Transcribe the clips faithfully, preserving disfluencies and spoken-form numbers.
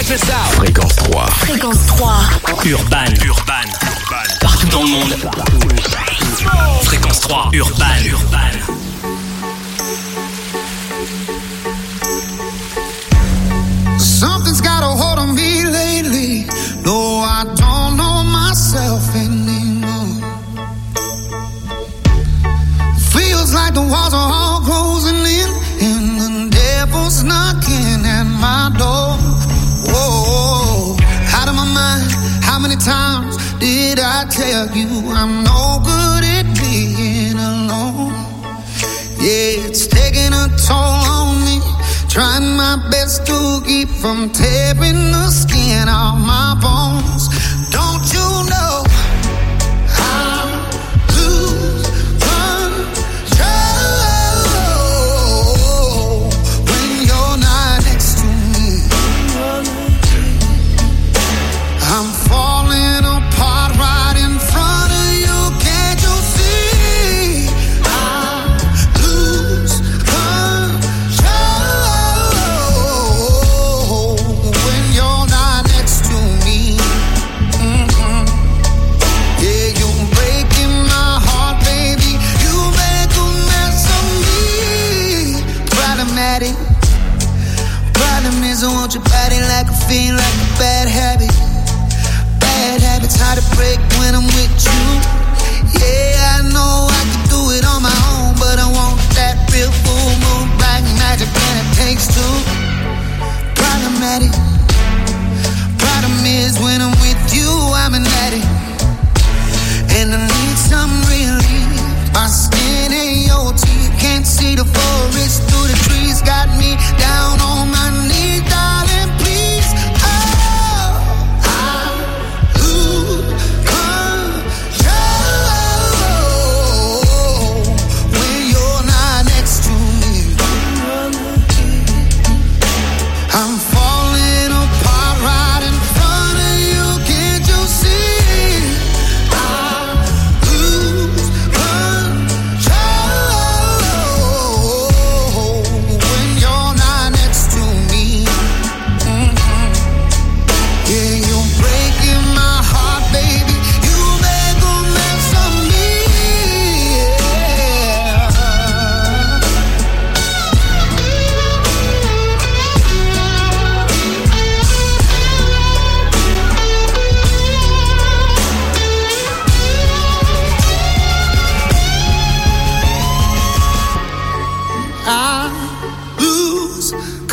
Check this out. Fréquence trois. Fréquence trois. Urban. Urban. Partout dans le monde. Fréquence trois. Urban. Urban. Something's got a hold on me lately. No, I don't know myself anymore. Feels like the walls are all closing in, and the devil's knocking at my door. Whoa, out of my mind. How many times did I tell you I'm no good at being alone? Yeah, it's taking a toll on me. Trying my best to keep from tearing the skin off my bones. Don't you know I lose control when you're not next to me? I'm falling apart right in front of you. Can't you see? I lose control when you're not next to me. Mm-hmm. Yeah, you're breaking my heart, baby. You make a mess of me. Problematic. Problem is I want your body like a fiend, like a bad habit. Bad habits hard to break when I'm with you. Yeah, I know I can do it on my own, but I want that real full moon black magic, and it takes two. Problematic. Problem is when I'm with you, I'm an addict, and I need some relief. My skin ain't your teeth, can't see the forest through the trees. Got me down on my knees, darling, please. Oh, I lose control when you're not next to me. I'm falling apart right in front of you. Can't you see? I lose control when you're not next to me. Mm-hmm. Yeah, you're breaking my heart, baby. You make a mess of me. Yeah. I lose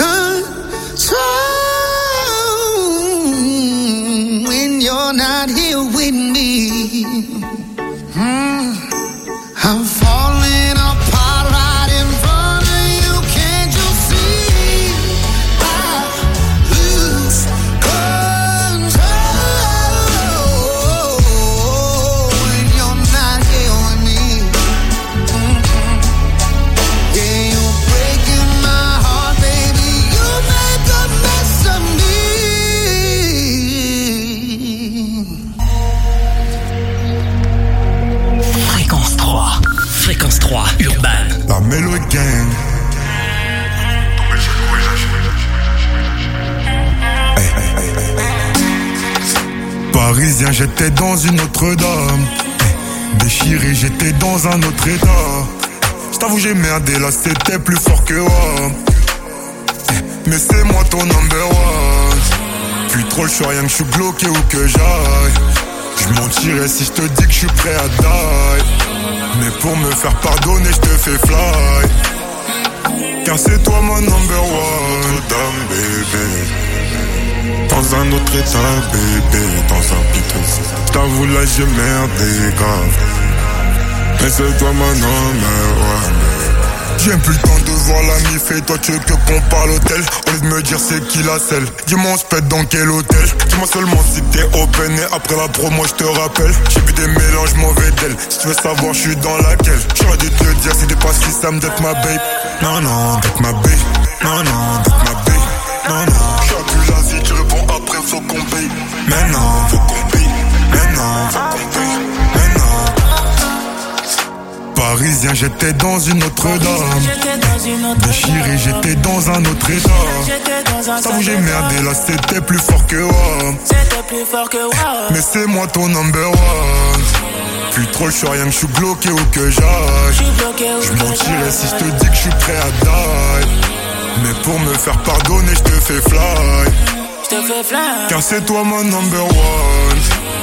control when you're not here with me. Hmm. I'm falling apart right in front of you. Can't you see? I lose control when you're not here with me. Mm-hmm. Yeah, you're breaking my heart, baby. You make a mess of me. Fréquence trois. Fréquence trois. Urban. La Mellow Gang. Hey, hey, hey, hey. Parisien, j'étais dans une autre dame. Hey, déchiré, j'étais dans un autre état. J't'avoue, j'ai merdé, là c'était plus fort que moi. Hey, mais c'est moi ton number one. Puis trop, je suis rien que je suis bloqué où que j'aille. Je mentirais si je te dis que je suis prêt à die. Mais pour me faire pardonner, je te fais fly. Car c'est toi mon number one. Dame, bébé. Dans un autre état, bébé. Dans un piton. J't'avoue là j'ai merdé grave. Mais c'est toi mon number one. J'ai plus le temps de voir la mif et toi tu veux que qu'on parle hôtel. Au lieu de me dire c'est qui la selle. Dis-moi on se pète dans quel hôtel. Dis-moi seulement si t'es open et après la promo je te rappelle. J'ai vu des mélanges mauvais d'elle. Si tu veux savoir je suis dans laquelle. J'aurais dû te le dire si t'es pas si Sam d'être ma babe. Non non d'être ma babe. Non non d'être ma babe. Non non. J'suis plus là si tu réponds après faut qu'on paye. Mais non faut qu'on paye. Mais non faut qu'on paye. Mais non. Paris Parisien, j'étais dans une autre dame. Déchiré, j'étais dans un autre état. Ça où j'ai merdé, là c'était plus fort que moi. Mais c'est moi ton number one. Plus trop le choix, rien que je suis bloqué où que j'aille. Je mentirais si je te dis que je suis prêt à die. Mais pour me faire pardonner, je te fais fly. Car c'est toi mon number one.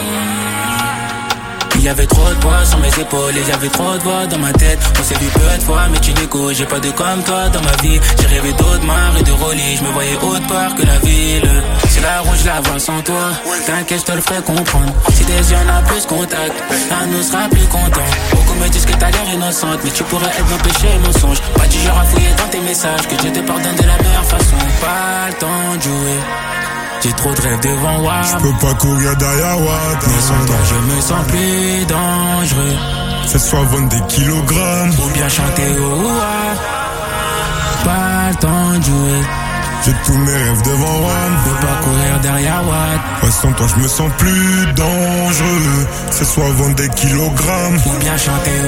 Il y avait trop de poids sur mes épaules et j'avais trop de voix dans ma tête. On s'est vu peu de fois mais tu n'écoutes. J'ai pas de comme toi dans ma vie. J'ai rêvé d'autres mares et de rollis. Je me voyais autre part que la ville. C'est la rouge, la vois sans toi. T'inquiète, je te le ferai comprendre. Si des yeux en a plus contact, un nous sera plus content. Beaucoup me disent que t'as l'air innocente, mais tu pourrais être mon péché, mon songe. Pas du genre à fouiller dans tes messages, que je te pardonne de la meilleure façon. Pas le temps de jouer. J'ai trop de rêves devant moi. Je peux pas courir derrière Watt. Mais sans toi je me sens plus dangereux. C'est soit vendre des kilogrammes ou bien chanter au ouah. Pas le temps de jouer. J'ai tous mes rêves devant moi. Je peux pas courir derrière Watt. Ouais, sans toi je me sens plus dangereux. C'est soit vendre des kilogrammes ou bien chanter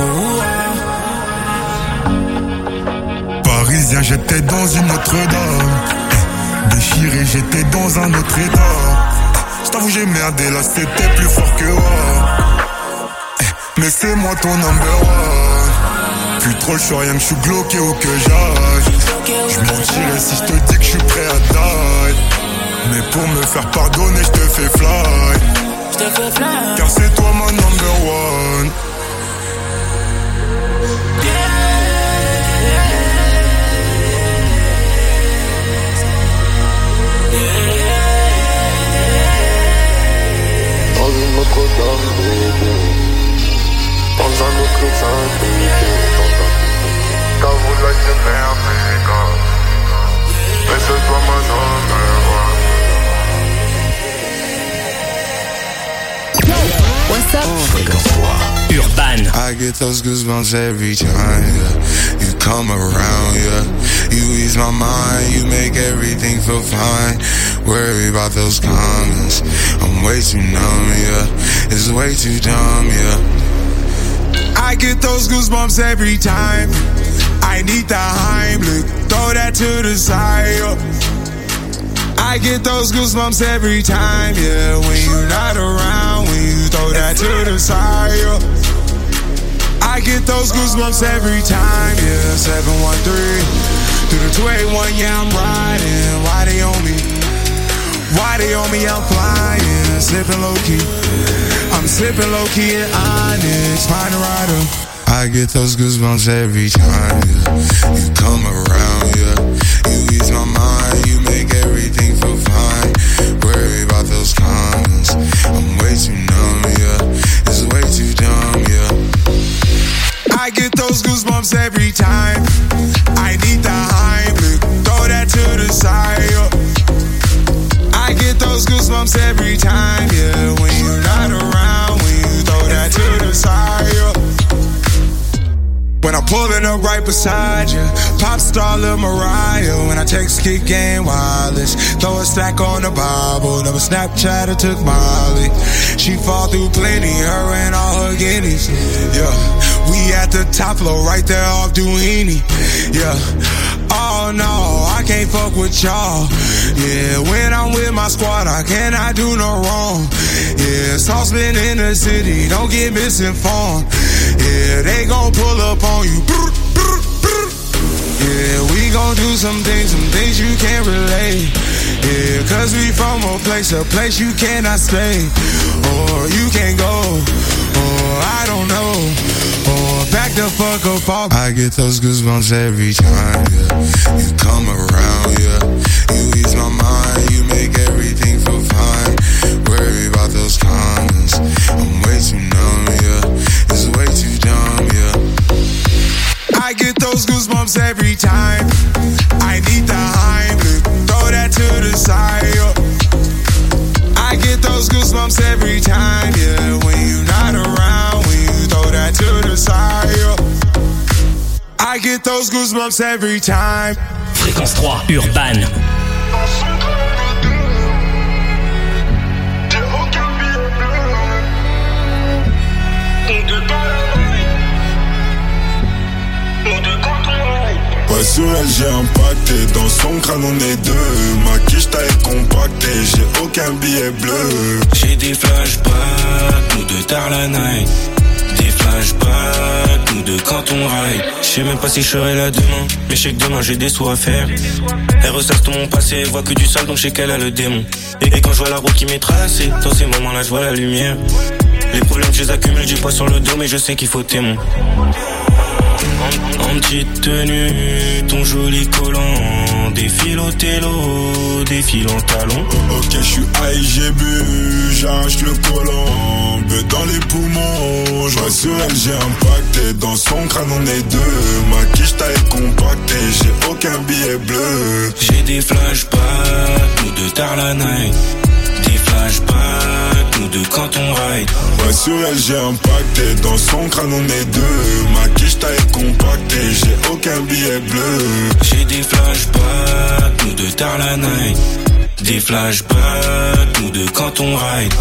au ouah. Parisien, j'étais dans une autre dame. Déchiré, j'étais dans un autre état. J't'avoue j'ai merdé, là c'était plus fort que moi. Mais c'est moi ton number one. Plus trop le choix, rien que je suis bloqué où que j'aille. Je mentirais si je te dis que je suis prêt à die. Mais pour me faire pardonner, je te fais fly. Car c'est toi mon number one. Dans un autre syndicat, quand vous l'avez fermé, mais c'est toi mon number one. What's up? Fréquence trois Urban. I get those goosebumps every time, yeah. You come around, yeah. You ease my mind, you make everything feel fine. Worry about those comments, I'm way too numb, yeah. It's way too dumb, yeah. I get those goosebumps every time. I need the Heimlich, throw that to the side, yeah. I get those goosebumps every time, yeah. When you're not around, when you throw that to the side, yeah. I get those goosebumps every time, yeah. seven one three, through the two eighty-one, yeah, I'm riding. Why they on me? Why they on me? I'm flying, slipping low key. I'm slipping low key and honest, find a rider. I get those goosebumps every time, yeah. You come around, yeah. You ease my mind, you make everything feel fine. Worry about those comments, I'm way too numb, yeah. It's way too dumb, yeah. I get those goosebumps every time. I need the Heimlich, throw that to the side, yeah. I get those goosebumps every time, yeah. When you're not around, when you throw that to the side, yeah. When I'm pulling up right beside you, pop star Lil Mariah. When I text kick game wireless, throw a stack on the Bible. Never Snapchat or took Molly. She fall through plenty, her and all her guineas. Yeah, we at the top floor, right there off Duini. Yeah. Oh no, I can't fuck with y'all. Yeah, when I'm with my squad, I cannot do no wrong. Yeah, saucepan in the city, don't get misinformed. Yeah, they gon' pull up on you. Yeah, we gon' do some things, some things you can't relate. Yeah, cause we from a place, a place you cannot stay. Or you can't go, or I don't know. Or back the fuck up off. I get those goosebumps every time, yeah. You come around, yeah. You ease my mind, you make everything feel fine. Worry about those comments, I'm way too numb, yeah. It's way too dumb, yeah. I get those goosebumps every time. I need the Heimlich, throw that to the side, yeah. I get those goosebumps every time, yeah. When you're not around, when you throw that to the side, yeah. I get those goosebumps every time. Fréquence trois Urban. Ouais, sur elle j'ai impacté, dans son crâne on est deux. Ma quiche taille compactée, j'ai aucun billet bleu. J'ai des flashbacks, nous deux tard la night. Des flashbacks, nous deux quand on ride. J'sais même pas si je serai là demain, mais j'sais que demain j'ai des sous à faire. Elle ressasse tout mon passé, voit que du sale donc j'sais qu'elle a le démon. Et, et quand je vois la route qui m'est tracée, dans ces moments là je vois la lumière. Les problèmes je les accumule, j'ai pas sur le dos mais je sais qu'il faut témoin. En, en petite tenue, ton joli collant, défile au télo, défile en talon. Ok, je suis high, j'ai bu, j'arrache le collant, bleu dans les poumons. Je vois sur elle, j'ai impacté, dans son crâne on est deux. Ma quiche taille compactée, j'ai aucun billet bleu. J'ai des flashbacks, nous deux tard la night. Des flashbacks, nous deux quand on ride. Ouais, sur elle j'ai impacté, dans son crâne on est deux. Ma quiche taille compactée, j'ai aucun billet bleu. J'ai des flashbacks, nous deux tard la night. Des flashbacks, nous deux quand on ride.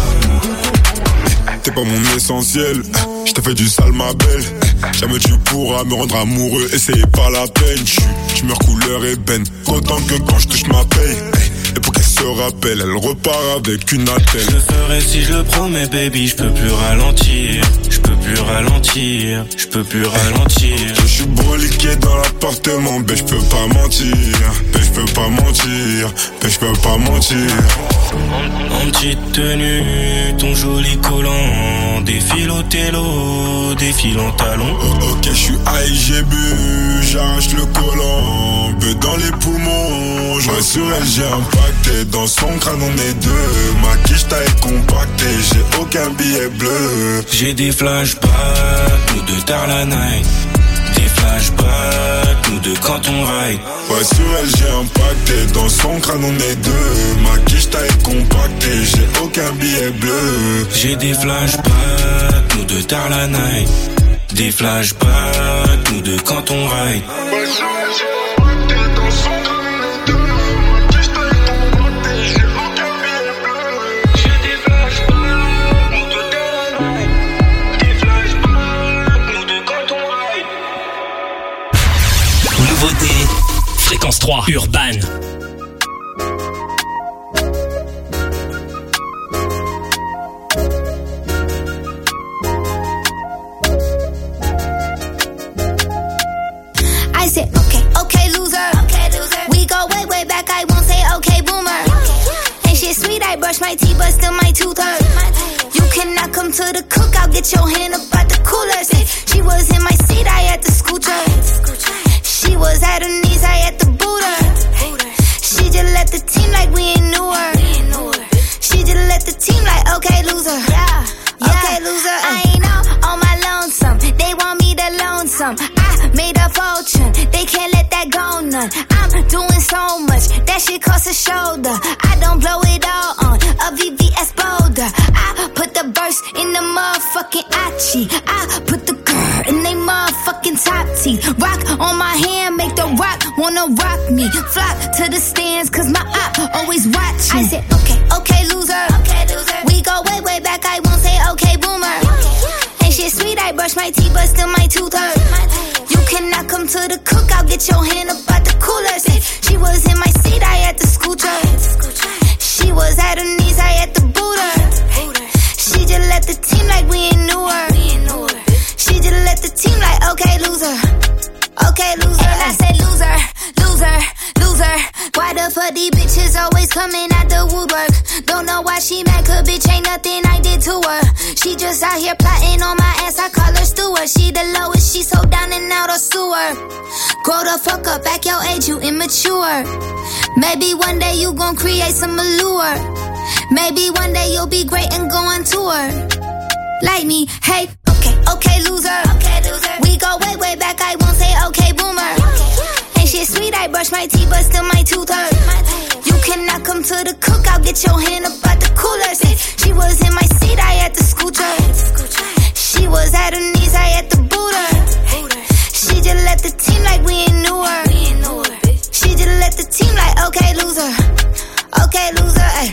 T'es pas mon essentiel, je t'ai fait du sale ma belle. Jamais tu pourras me rendre amoureux, et c'est pas la peine. Je meurs couleur ébène, autant que quand je touche ma paye. Et pour qu'elle se rappelle, elle repart avec une attelle. Je le ferai si je le promets baby, je peux plus ralentir. Je peux plus ralentir, je peux plus ralentir. Je suis broliqué dans l'appartement, ben je peux pas mentir. Ben je peux pas mentir, ben je peux pas mentir. En, en petite tenue, ton joli collant, défile au télo, défile en talon. Ok, je suis high, j'ai bu, j'arrache le collant, bleu dans les poumons. Je vois sur elle, j'ai impacté, dans son crâne on est deux. Ma quiche taille compactée, j'ai aucun billet bleu. J'ai des flashbacks, nous deux tard la night. Des flashbacks, nous deux quand on ride. Ouais, sur elle j'ai impacté, dans son crâne on est deux. Ma quiche taille compactée, j'ai aucun billet bleu. J'ai des flashbacks, nous deux tard la night. Des flashbacks, nous deux quand on ride. Ouais, sur elle j'ai impacté, dans son crâne on est deux. Ma quiche taille compactée, j'ai aucun billet bleu. J'ai des flashbacks, nous deux tard la night. Des flashbacks, nous deux quand on ride. Nouveauté, Fréquence trois, Urban. I said, okay, okay, loser. Okay, loser. We go way, way back. I won't say okay, boomer. Ain't shit sweet. I brush my teeth, but still my tooth hurt. You cannot come to the cookout. Get your hand up out the cooler. Say, she was in my seat. I had to scoot her. She was at her knees. I had to boot her. She just left the team like we ain't knew her. She just left the team like okay, loser. Yeah, okay, loser. I ain't all on my lonesome. They want me to loan some. I made a fortune. They can't let that go none. I'm doing so much. That shit costs a shoulder. I don't blow it all on a V V S Boulder. I put the verse in the motherfucking Achi. I put the girl in they motherfucking top teeth. Rock on my hand, make the rock wanna rock me. Flock to the stands, cause my eye always watching. I said, okay, okay, loser. Okay, loser. We go way, way back. I won't say okay, boomer. Ain't shit sweet. I brush my teeth, but still my tooth hurt. You cannot come to the cookout. Get your hand up out the cooler. Say, she was in my seat. I had to scoot her. She was at her knees. I had to boot her. She just left the team like we ain't knew her. She just left the team like okay, loser. Okay, loser. And I said loser, loser, loser. Why the fuck these bitches always coming out the woodwork? Don't know why she mad, cause bitch ain't nothing I did to her. She just out here plotting on my ass, I call her steward. She the lowest, she so down and out of sewer. Grow the fuck up, act your age, you immature. Maybe one day you gon' create some allure. Maybe one day you'll be great and go on tour. Like me, hey, okay, okay, loser. Okay, loser. We go way, way back, I won't say okay, boomer. Ain't shit sweet, I brush my teeth, but still my tooth hurt. You cannot come to the cookout, get your hand up out the cooler. Say, she was in my seat, I had to scoot her. She was at her knees, I had to boot her. She just left the team like we ain't knew her. She just left the team like okay, loser. Okay, loser, ay.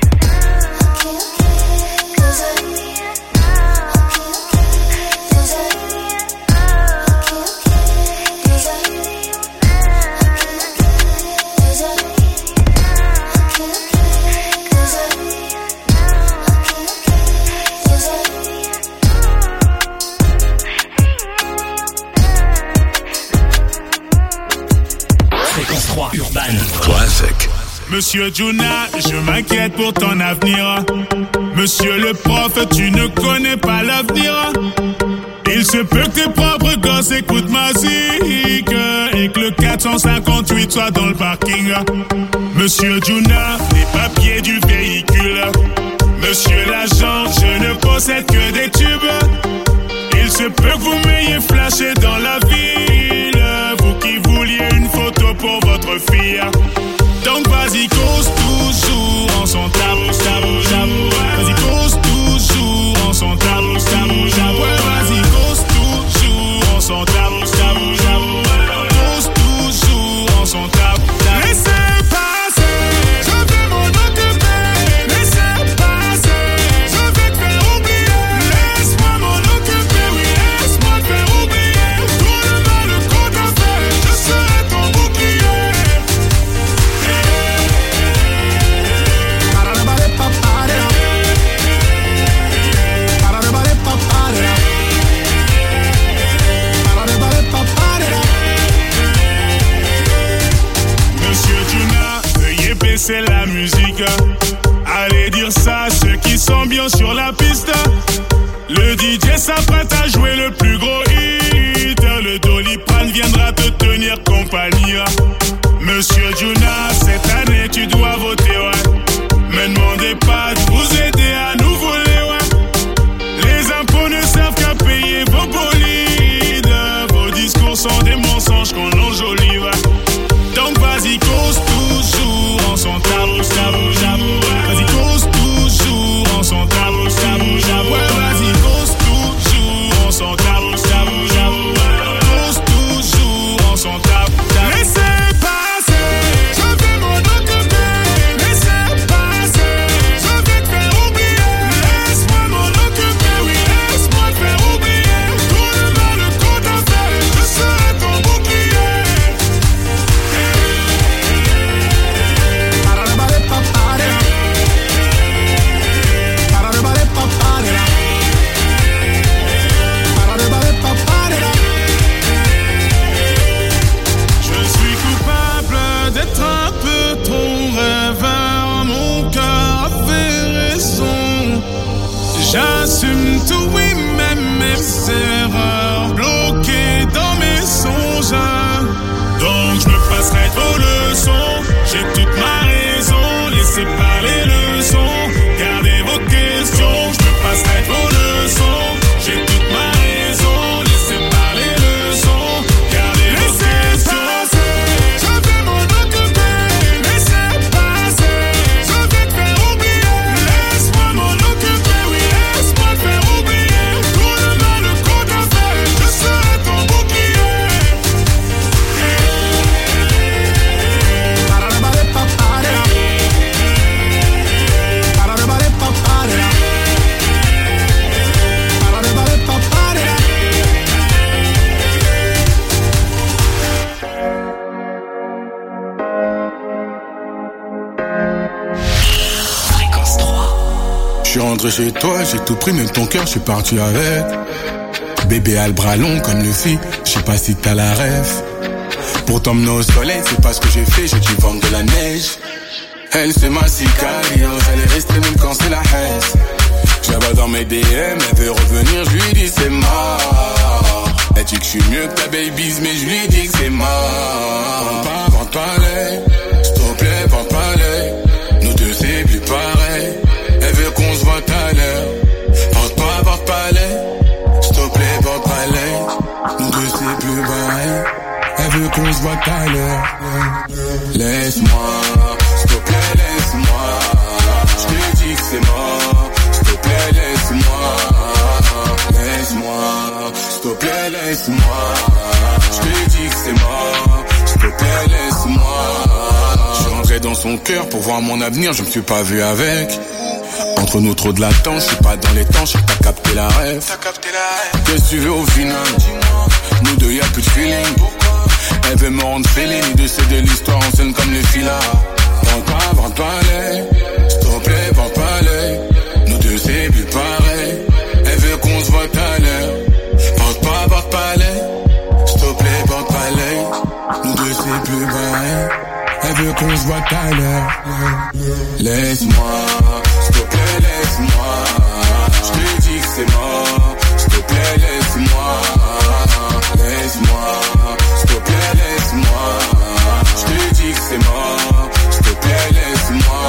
classic. Monsieur Juna, je m'inquiète pour ton avenir. Monsieur le prof, tu ne connais pas l'avenir. Il se peut que tes propres gosses écoutent ma musique et que le quatre cent cinquante-huit soit dans le parking. Monsieur Juna, les papiers du véhicule. Monsieur l'agent, je ne possède que des tubes. Il se peut que vous m'ayez flashé dans la ville, vous qui vouliez une photo pour votre fille. Donc vas-y, cause toujours en son tabou, tabou, tabou. Vas-y, cause toujours en son tabou, tabou, tabou. Vas-y, cause toujours en son tabou, tabou, tabou. Cause toujours en son tabou, tabou. Laissez passer, je vais m'en occuper. Laissez passer, je vais te faire oublier. Laisse-moi m'en occuper, oui, laisse-moi te faire oublier. Tout le mal qu'on t'a fait, je serai ton bouclier. C'est la musique. Allez dire ça à ceux qui sont bien sur la piste. Le D J s'apprête à jouer le plus gros hit. Le Doliprane viendra te tenir compagnie. Monsieur Juna, cette année tu dois voter, ouais. Me demandez pas de vous aider à nous voler, ouais. Les impôts ne servent qu'à payer vos bolides. Vos discours sont des mensonges qu'on enjolive. Donc vas-y, cause toujours en son tabou, tabou, tabou. Vas-y, cause toujours en son tabou, tabou, tabou. Vas-y, cause toujours en son tabou, tabou, tabou. Cause toujours en son tabou, tabou. Laissez passer, je vais m'en occuper. Laissez passer, je vais te faire oublier. Laisse-moi m'en occuper, oui, laisse-moi te faire oublier. Tout le mal qu'on t'a fait, je serai ton bouclier. Je suis coupable d'être un peu trop rêveur, mon cœur avait raison. J'assume tout, oui, même mes erreurs, bloquées dans mes songes. Donc je me passerai vos leçons, j'ai toute ma raison. Laissez parler le son, gardez vos questions. Je me passerai vos leçons, j'ai toute ma raison. Laissez parler le son, gardez vos questions. Je vais m'en occuper. Laissez passer, je vais te faire oublier. Laisse-moi m'en occuper, oui, laisse-moi te faire oublier. Tout le mal qu'on t'a fait, je serai ton bouclier. Je suis rentré chez toi, j'ai tout pris, même ton cœur, je suis parti avec. Bébé a le bras long comme le fit, je sais pas si t'as la rêve. Pour t'emmener au soleil, c'est pas ce que j'ai fait, j'ai dû vendre de la neige. Elle c'est ma sicario, elle est restée même quand c'est la haine. Je la vois dans mes D M, elle veut revenir, je lui dis c'est mort. Elle dit que je suis mieux que ta baby's, mais je lui dis que c'est mort. Vends pas, vends pas l'œil, s'il te plaît, vends pas l'œil. Nous deux c'est plus pareil. Elle veut qu'on se voit tout à l'heure. Porte pas, porte pas l'œil. S'il te plaît, porte pas l'œil. Nous deux c'est plus pareil. Elle veut qu'on se voit tout à l'heure. Laisse-moi, s'il te plaît, laisse-moi. Je te dis que c'est mort. S'il te plaît, laisse-moi. Laisse-moi, s'il te plaît, laisse-moi. Je te dis que c'est mort. S'il te plaît, laisse-moi. Je suis rentré dans son cœur pour voir mon avenir, je me suis pas vu avec. Entre nous trop de latence, je suis pas dans les temps, je sais que t'as capté la rêve. Qu'est-ce que tu veux au final? Nous deux y'a plus de feeling. Elle veut me rendre fêlé, ni de c'est de l'histoire en scène comme les filas. Vends pas, vends pas l'œil. S'il te plaît, vends pas l'œil. Nous deux c'est plus pareil. Elle veut qu'on se voit tout à l'heure. Porte pas, porte pas l'œil. S'il te plaît, porte pas l'œil. Nous deux c'est plus pareil. Elle veut qu'on se voit tout Tyler. Laisse-moi, s'il te plaît, laisse-moi. Je te dis que c'est mort, s'il te plaît, laisse-moi. Laisse-moi, s'il te plaît, laisse-moi. Je te dis que c'est mort, s'il te plaît, laisse-moi.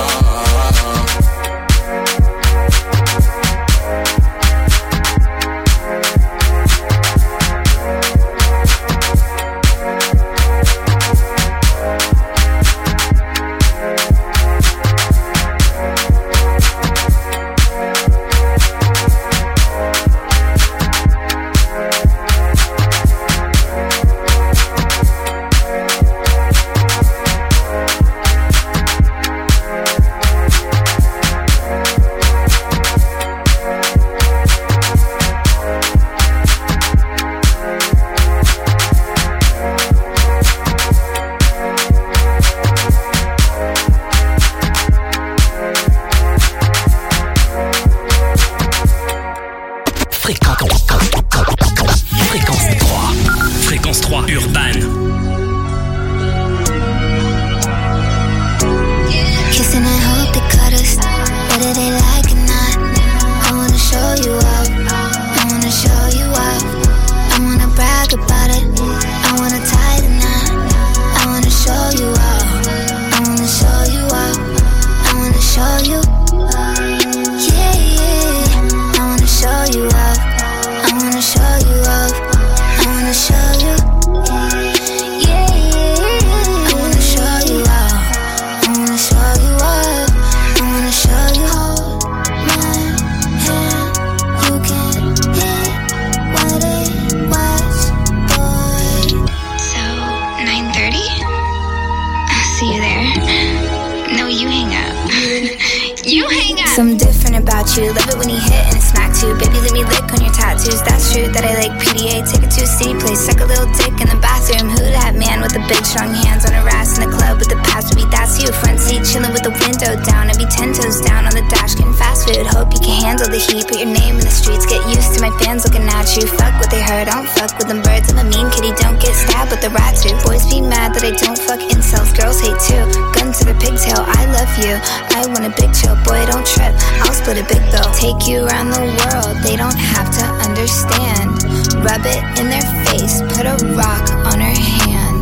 Take you around the world, they don't have to understand. Rub it in their face, put a rock on her hand.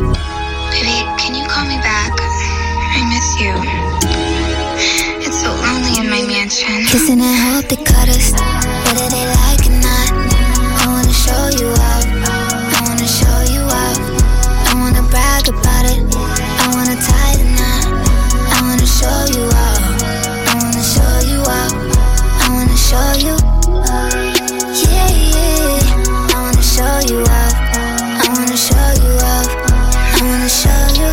Baby, can you call me back? I miss you. It's so lonely in my mansion. Kissing and hope they cut us, whether they like it or not. I wanna show you up, I wanna show you up. I wanna brag about it, I wanna tie the knot. I wanna show you up, I wanna show you up. I wanna show you, yeah, yeah. I wanna show you up, I wanna show you up. I wanna show you,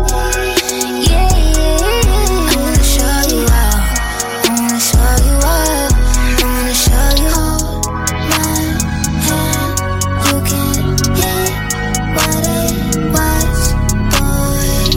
yeah, yeah. I wanna show you up, I wanna show you up. I wanna show you, hold my hand. You can hear what it was, boy.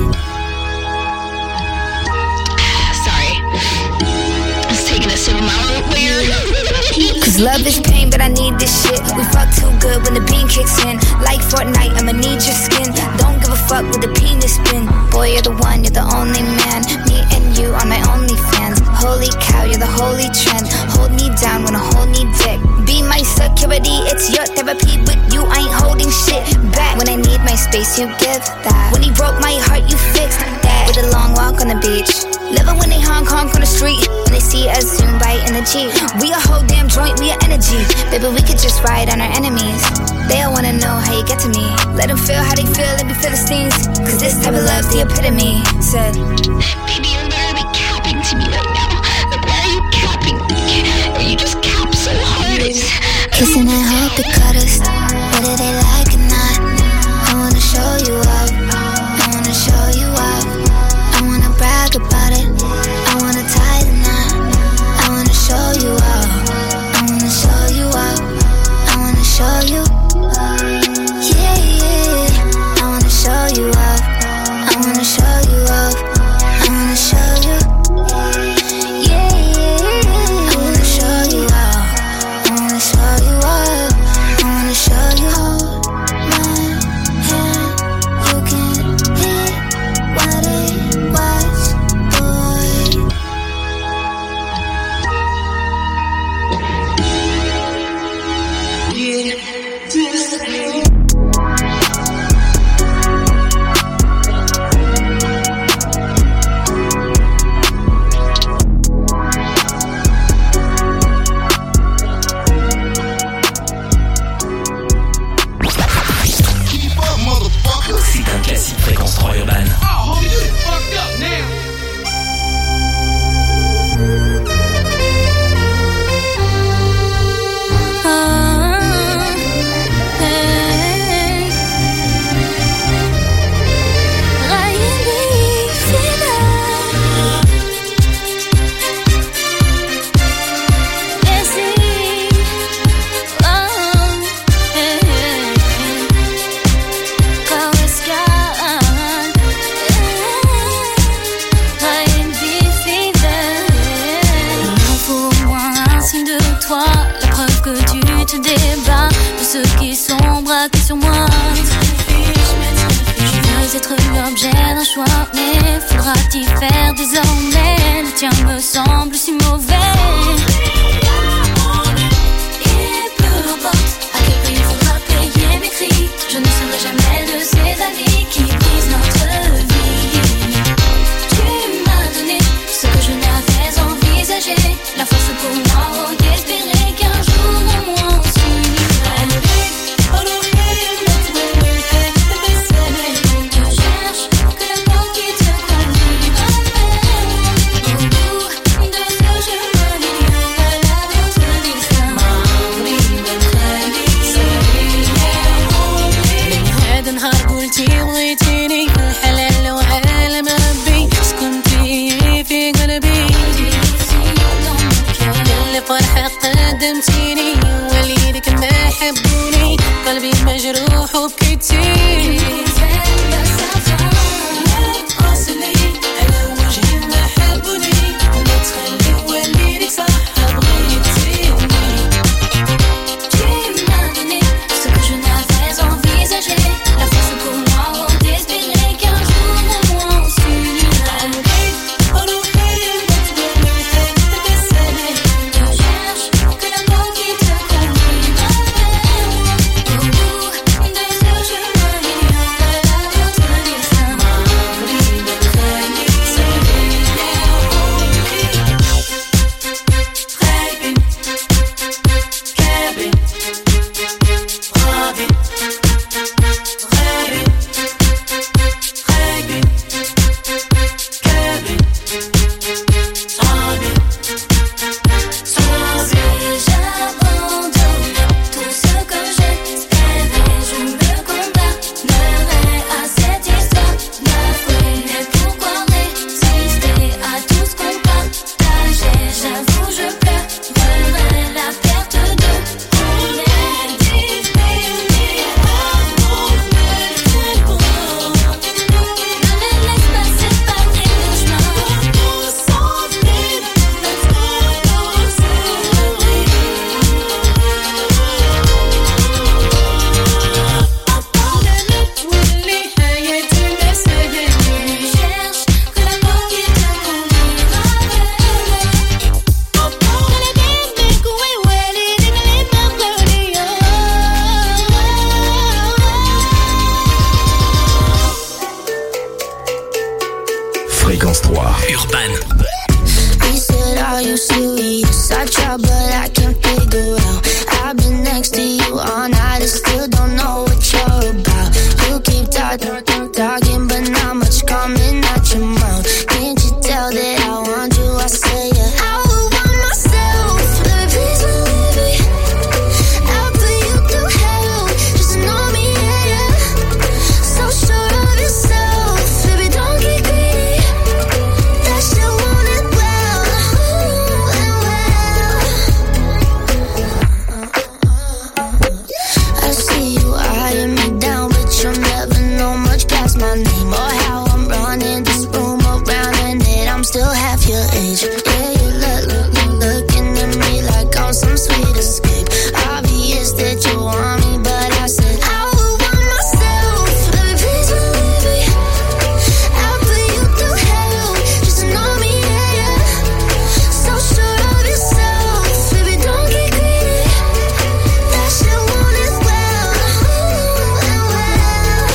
Sorry, I was taking a sip of my own beer. Cause love is pain, but I need this shit. We fuck too good when the bean kicks in. Like Fortnite, I'ma need your skin. Don't give a fuck with the penis spin. Boy, you're the one, you're the only man. Me and you are my only fans. Holy cow, you're the holy trend. Hold me down when I hold me dick. Be my security, it's your therapy. With you, I ain't holding shit back. When I need my space, you give that. When he broke my heart, you fixed that. With a long walk on the beach. Living when they honk honk on the street. When they see us zoom by in the Jeep. We a whole damn joint, we a energy. Baby, we could just ride on our enemies. They all wanna know how you get to me. Let them feel how they feel and be Philistines. Cause this type of love's the epitome. Said, baby, you're literally capping to me right now. Like, why are you capping? Or you just cap so hard. Kissing and hope they cut us, whether they like it or not. I wanna show you up, I wanna show you up. I wanna brag about it, I wanna tie the knot. I wanna show you up, I wanna show you up. I wanna show you, yeah, yeah. I wanna show you up, I wanna show you up. I wanna ceux qui sont braqués sur moi. Je veux être l'objet d'un choix, mais faudra-t-il faire désormais? Le tien me semble si mauvais. Et peu importe à quel prix il faudra payer mes cris, je ne serai jamais de ces amis qui brisent notre vie. Tu m'as donné ce que je n'avais envisagé, la force pour moi d'espérer qu'un jour au moins on s'unira. Je cherche que l'amour qui te conduira au bout de ce chemin, à la votre destin. هذا نهار قلتي بغيتيني في الحلال لو عالم ربي سكنتي في قلبي اللي فرحة قدمتيني وليدك ما حبوني قلبي مجروح وبكيتي على وجهي ما حبوني ما تخلي وليدك صح بغيتيني. Tu m'as donné ce que je n'avais envisagé, la force pour moi d'espérer qu'un jour au moins on s'unira. Je cherche que l'amour qui te conduira au bout de ce chemin, à la votre destin. J'abandonne tout ce que j'espérais, je me condamnerai à cette histoire d'affreux. Mais pourquoi résister à tout ce qu'on partageait? J'avoue, je pleurerai la perte de on est disponible avant le temps. Ne me laisse pas séparer nos chemins. Nous sommes libres, let's go, واللي حياتنا سهلة cherche que l'amour qui te conduira أنا بينك ووالدك اللي مغلولي Fréquence trois. Urban. He said, are you serious? I try but I can't figure out. I've been next to you all night and still don't know what you're about. You keep talking, talking but not much coming out your mouth. Can't you tell that I want you? I say yeah. I would want myself, let me please believe me. I'll put you through hell, just to know me, yeah, yeah. So sure of yourself, baby, don't get greedy. That shit want it well, and well. I see you eyeing me down, but you'll never know much past my name or how I'm running this room around, and that I'm still half your age. Yeah, you look, look, look, looking at me like I'm some sweet escape. Obvious that you want me, but I said I would want myself. Let me please believe me. I'll put you through hell, just to know me, yeah, yeah. So sure of yourself, baby, don't get greedy. That shit want it well, and well.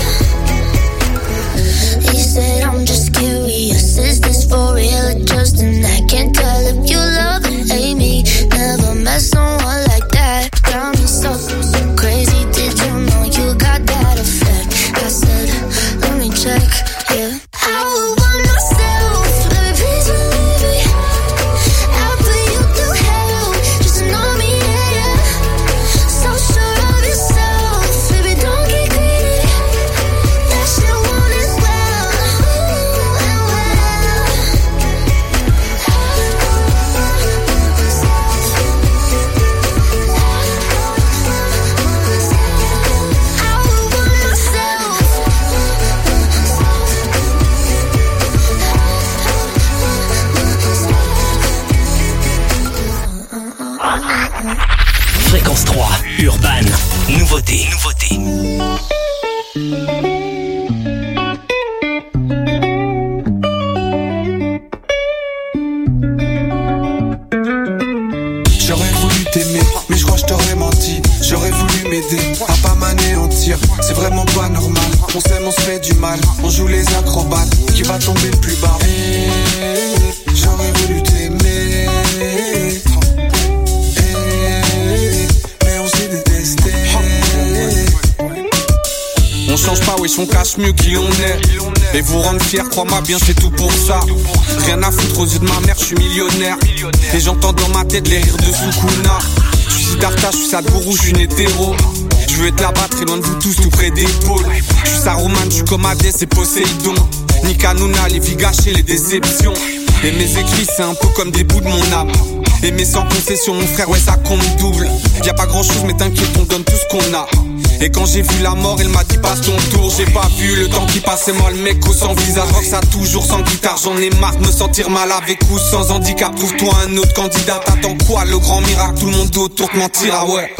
He said, I'm just curious, is this for real or just an act? Can't tell if you love or hate me. Never met someone like that. Got me so, so crazy. Did you know you got that effect? I said, let me check, yeah. I would want myself, let me please believe me. I'll put you through hell, just to know me, yeah, yeah. So sure of yourself, baby, don't get greedy. That shit want it well, and well. Fréquence trois. Urban. Nouveau Nouveauté, nouveauté. J'aurais voulu t'aimer, mais je crois que je t'aurais menti. J'aurais voulu m'aider à pas m'anéantir. C'est vraiment pas normal. On s'aime, on se fait du mal. On joue les acrobates. Qui va tomber le plus bas? Et j'aurais voulu t'aimer, et mais on s'est détesté. On change pas, wesh, on cache mieux qui on est. Et vous rendre fier, crois-moi bien, c'est tout pour ça. Rien à foutre aux yeux de ma mère, je suis millionnaire. Et j'entends dans ma tête les rires de Sukuna. Je suis Siddhartha, je suis Sadhguru, je suis une hétéro. Je veux être là-bas, très loin de vous tous, tout près des pôles. Je suis Saruman, je suis comme Hadès et Poséidon. Nika Nuna, les vies gâchées, les déceptions. Et mes écrits, c'est un peu comme des bouts de mon âme. Aimer sans concession, mon frère, ouais, ça compte double. Y'a pas grand chose, mais t'inquiète, on donne tout ce qu'on a. Et quand j'ai vu la mort, elle m'a dit passe ton tour. J'ai pas vu le temps qui passait, moi le mec au sans visage. Rock ça toujours sans guitare, j'en ai marre de me sentir mal avec ou sans handicap. Trouve-toi un autre candidat, t'attends quoi? Le grand miracle, tout le monde autour te mentir, ah ouais.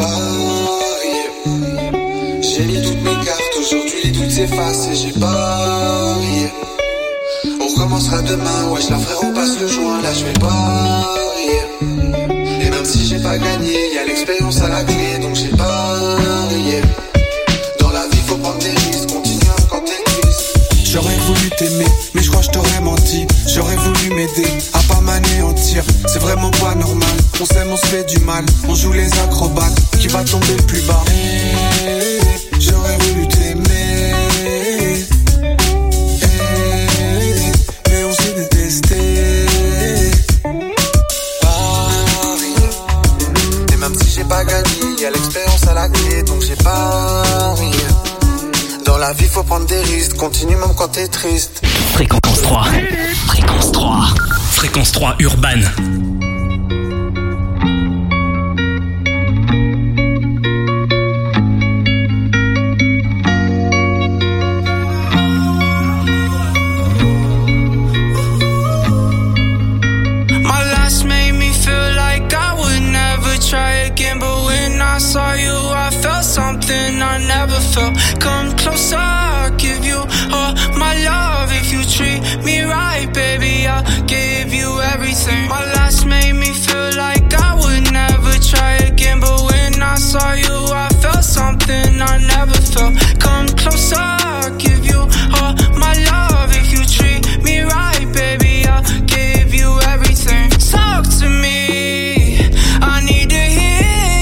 J'ai mis toutes mes cartes, aujourd'hui les doutes s'effacent et j'ai parié. On recommencera demain, wesh la frère on passe le joint, là je vais parier. Et même si j'ai pas gagné, y'a l'expérience à la clé, donc j'ai parié. Dans la vie faut prendre des risques, continue même quand t'es triste. J'aurais voulu t'aimer, mais je crois que je t'aurais menti. J'aurais voulu m'aider à pas m'anéantir. C'est vraiment pas normal, on s'aime, on se fait du mal. On joue les acrobates, qui va tomber le plus bas? J'aurais voulu t'aimer, mais on s'est détesté. Paris. Et même si j'ai pas gagné, y'a l'expérience à la clé, donc j'ai parié. Dans la vie faut prendre des risques, continue même quand t'es triste. Fréquence trois. Fréquence trois. Fréquence trois urbaine. Saw you, I felt something I never felt. Come closer, I'll give you all my love. If you treat me right, baby, I'll give you everything. My last made me feel like I would never try again. But when I saw you, I felt something I never felt. Come closer, I'll give you all my love. If you treat me right, baby, I'll give you everything. Talk to me, I need to hear.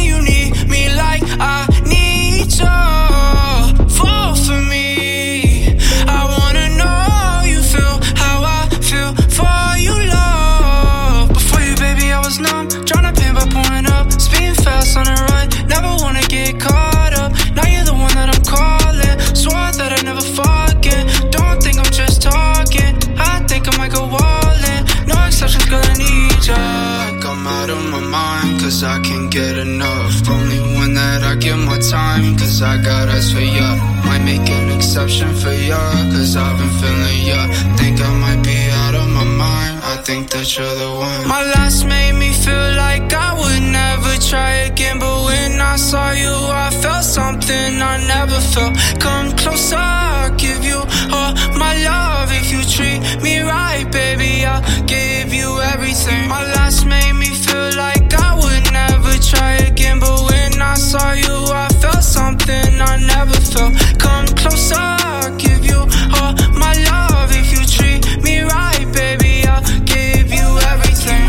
I need you, fall for me. I wanna know you feel how I feel for you, love. Before you, baby, I was numb, tryna paint by pouring up, speeding fast on the run, never wanna get caught up. Now you're the one that I'm calling, swore that I'd never forget. Don't think I'm just talking, I think I might go all in. No exceptions, girl, I need ya. I'm out of my mind, cause I can't get enough. Only one that I give my time, cause I got eyes for ya. Might make an exception for ya, cause I've been feeling ya. Think I might be out of my mind, I think that you're the one. My last made me feel like I would never try again. But when I saw you, I felt something I never felt. Come closer, I'll give you all my love. If you treat me right, baby, I'll give you everything. My last made me feel like I would never try again. But when I saw you, I felt something I never felt. Come closer, I'll give you all my love. If you treat me right, baby, I'll give you everything.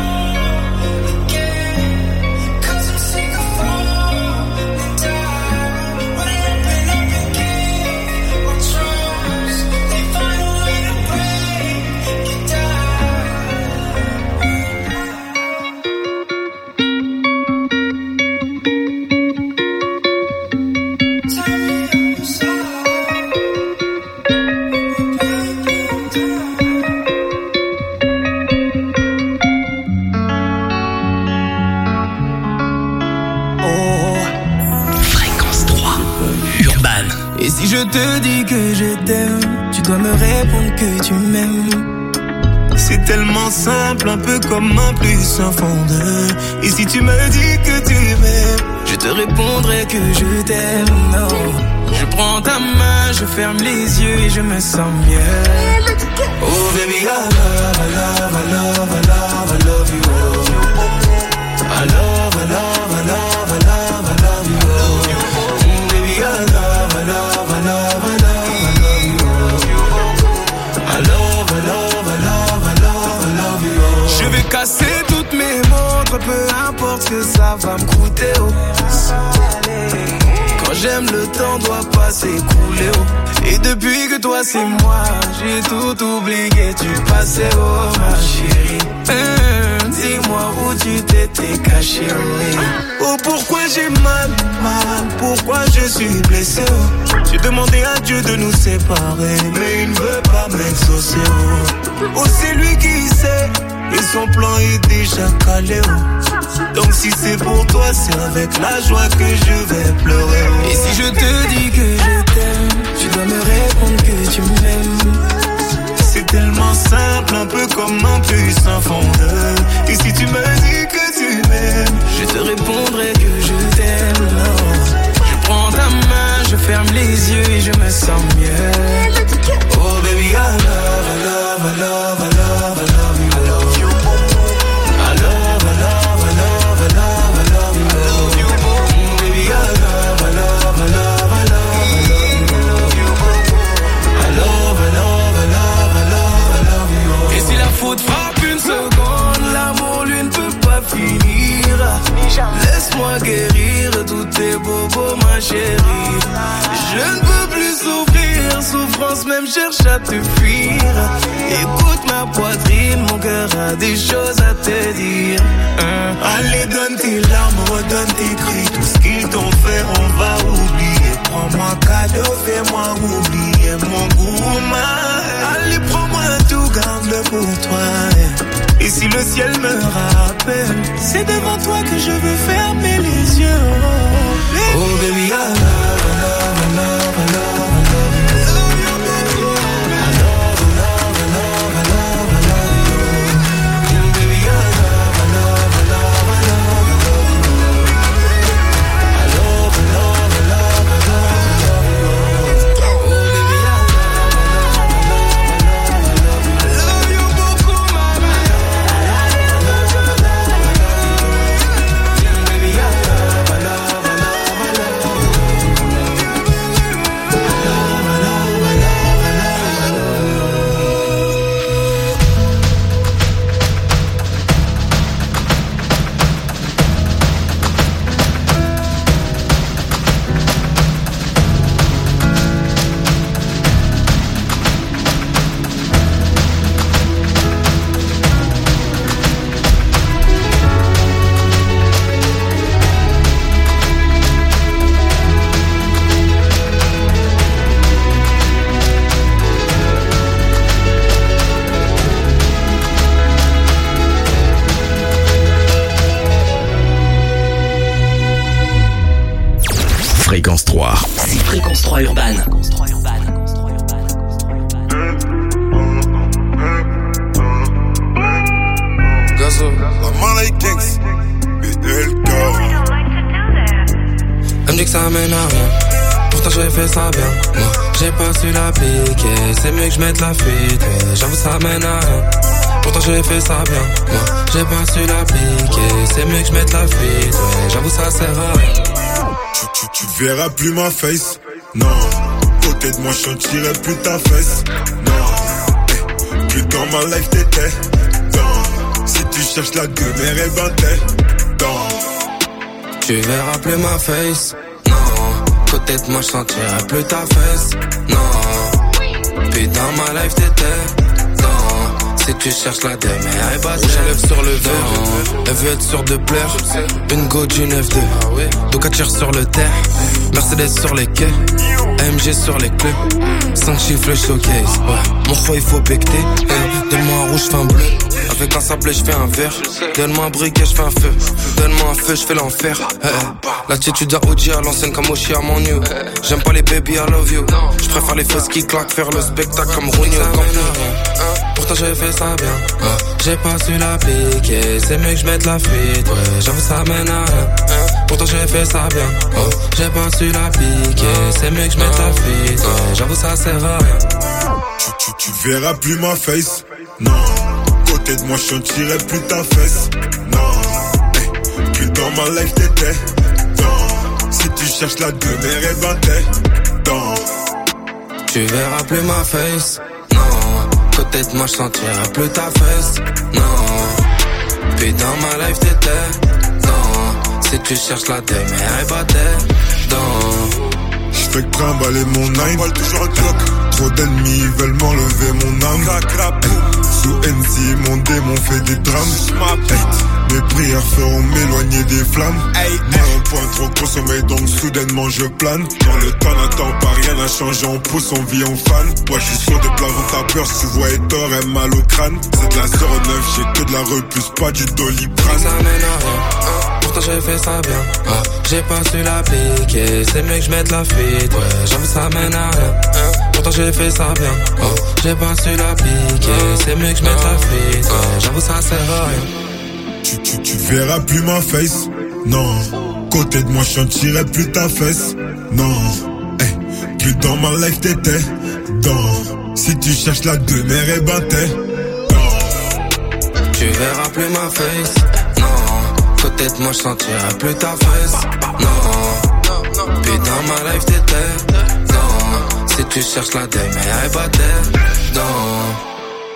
Cause I'm sick of falling down. When I open up and give my trust, they find a way to break it down. Et si je te dis que je t'aime, tu dois me répondre que tu m'aimes. C'est tellement simple, un peu comme un plus un fond de. Et si tu me dis que tu m'aimes, je te répondrai que je t'aime. Non. Je prends ta main, je ferme les yeux et je me sens mieux. Oh baby, I love, I love, I love, I love, I love you. I love, I love, I love, I love, I love you. Mm, baby, I love, I love, I love, I love, I love you. I love, I love, I love, I love, I love you. Je vais casser toutes mes montres, peu importe ce que ça va me coûter. Oh. Quand j'aime, le temps doit pas s'écouler. Oh. Et depuis que toi c'est moi, j'ai tout oublié du passé. Oh ma chérie, hum, dis-moi où tu t'étais caché. Oh. Oh pourquoi j'ai mal, mal, pourquoi je suis blessé. Oh. J'ai demandé à Dieu de nous séparer, mais il ne veut pas m'exaucer. Oh, oh c'est lui qui sait, et son plan est déjà calé. Oh. Donc si c'est pour toi, c'est avec la joie que je vais pleurer. Oh. Et si je te dis que je t'aime, tu dois me répondre que tu m'aimes. C'est tellement simple, un peu comme un plus un fondeur. Et si tu me dis que tu m'aimes, je te répondrai que je t'aime. Non. Je prends ta main, je ferme les yeux et je me sens mieux. Oh baby, I love, I love, I love, I love, I love you. I love you. I love, I love, I love, I love, I love you. I love you. Mm, baby, I love, I love, I love, I love, I love you. I love, I love, I love, I love, I love you. Et si la faute frappe une seconde, l'amour lui ne peut pas finir. Laisse-moi guérir tous tes bobos, ma chérie. Je ne peux plus souffrir, souffrance même cherche à te fuir. Écoute ma poitrine, mon cœur a des choses à te dire. Hein? Allez, donne tes larmes, redonne tes cris. Tout ce qu'ils t'ont fait, on va oublier. Prends-moi cadeau, fais-moi oublier mon goût. Allez, prends-moi tout, garde-le pour toi. Et si le ciel me rappelle, c'est devant toi que je veux fermer les yeux. Oh, oh baby, I love, I love, I love, I love, I love you. I love, I love, I love, I love, I love you. Mm, baby, I love, I love, I love, I love, I love you. I love, I love, I love, I love, I love you. Oh baby, I love, I love, I love, I love, I love you. I love you beaucoup, mama. Fréquence trois. C'est Fréquence trois Urban. Gazo, la main les gangs, B L K. Elle me dit que ça mène à rien, pourtant j'ai fait ça bien. Moi, j'ai pas su l'appliquer, c'est mieux que je mette la fuite. Ouais, j'avoue ça mène à rien, pourtant j'ai fait ça bien. Moi, j'ai pas su l'appliquer, c'est mieux que je mette la fuite. Ouais, j'avoue ça sert à rien. Tu, tu, tu verras plus ma face, non. Côté de moi, je sentirai plus ta fesse, non. Eh, plus dans ma life t'étais, non. Si tu cherches la gueule, eh ben t'es, non. Tu verras plus ma face, non. Côté de moi, je sentirai plus ta fesse, non. Puis dans ma life t'étais, non. Si tu cherches la demeure, elle bat j'enlève sur le verre. Elle veut être sûre de plaire. Une go d'une F deux. Donc elle tire sur le terre. Mercedes sur les quais. A M G sur les clés. cinq chiffres le showcase. Ouais. Mon roi il faut becter. Hey. Donne-moi un rouge, j'fais un bleu. Avec un sablé j'fais un vert. Donne-moi un briquet, j'fais un feu. Donne-moi un feu, j'fais l'enfer. Hey. L'attitude à O G à l'ancienne comme Oshi à mon new. J'aime pas les baby, I love you. J'préfère les fesses qui claquent. Faire le spectacle comme Rooney au Camp Nou. pourtant j'ai fait ça bien. Ah, j'ai pas su l'appliquer, c'est mieux que je mette la fuite. Ouais, j'avoue ça mène à rien. Pourtant j'ai fait ça bien. Oh, j'ai pas su l'appliquer, c'est mieux que je mette la fuite. Ouais, j'avoue ça sert à rien. Tu, tu, tu verras plus ma face. Non. Côté de moi je sentirai plus ta fesse. Non. Hey, plus dans ma life t'étais. Non. Si tu cherches la demeure, eh ben t'es dans. Tu verras plus ma face. Non. Côté de moi je sentirai plus ta fesse. Non. Puis dans ma life t'étais. Non. Si tu cherches la demeure, eh ben t'es dans. J'fais que trimballer mon nine, toujours un clock. Trop d'ennemis veulent m'enlever mon âme. Hey, sous N C, mon démon fait des drames. Hey, mes prières feront m'éloigner des flammes. Hey, moi un point trop consommé, donc soudainement je plane. Dans le temps n'attend pas, rien n'a changé, on pousse, on vit, on fan. Moi j'suis sur des plafonds, t'as peur, si tu vois Hector, elle mal au crâne. C'est de la zéro neuf, j'ai que de la repousse, pas du doliprane. Ça mène à rien. Pourtant j'ai fait ça bien. Ah, j'ai pas su l'appliquer, c'est mieux que je mette la fuite. Ouais, j'avoue ça mène à rien. Pourtant j'ai fait ça bien. Oh, j'ai pas su l'appliquer, c'est mieux que je mette la fuite. Ouais, j'avoue ça sert à rien. Tu, tu, tu verras plus ma face. Non. Côté de moi je sentirai plus ta fesse. Non. Hey, plus dans ma life t'étais. Dans. Si tu cherches la demeure, eh ben t'es dans. Tu verras plus ma face. Non. Côté de moi je sentirai plus ta fesse. Non. Puis dans ma life t'étais. Non. Si tu cherches la demeure, eh ben t'es dans.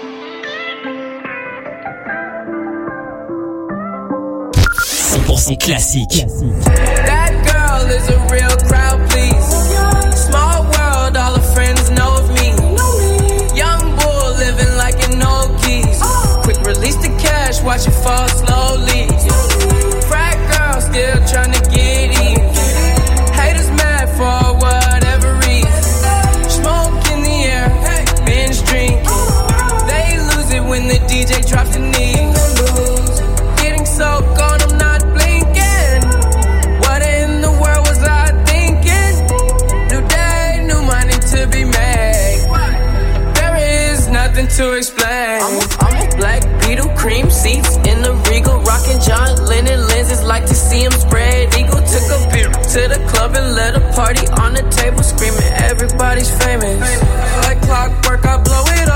cent pour cent classique. That girl is a real crowd, please. Small world, all her friends know of me. Young bull living like an old keys. Quick release the cash, watch it fall slowly. Frat girl still trying to get in. Haters mad for whatever reason. Smoke in the air, binge drink. They lose it when the D J drops the knee. Getting so gone, I'm not blinking. What in the world was I thinking? New day, new money to be made. There is nothing to explain. I'm a, I'm a black Beetle, cream seats in the Regal, rocking John Lennon lenses, like to see him spread eagle. Took a beer to the club and let a party on the table, screaming everybody's famous. Like clockwork, I blow it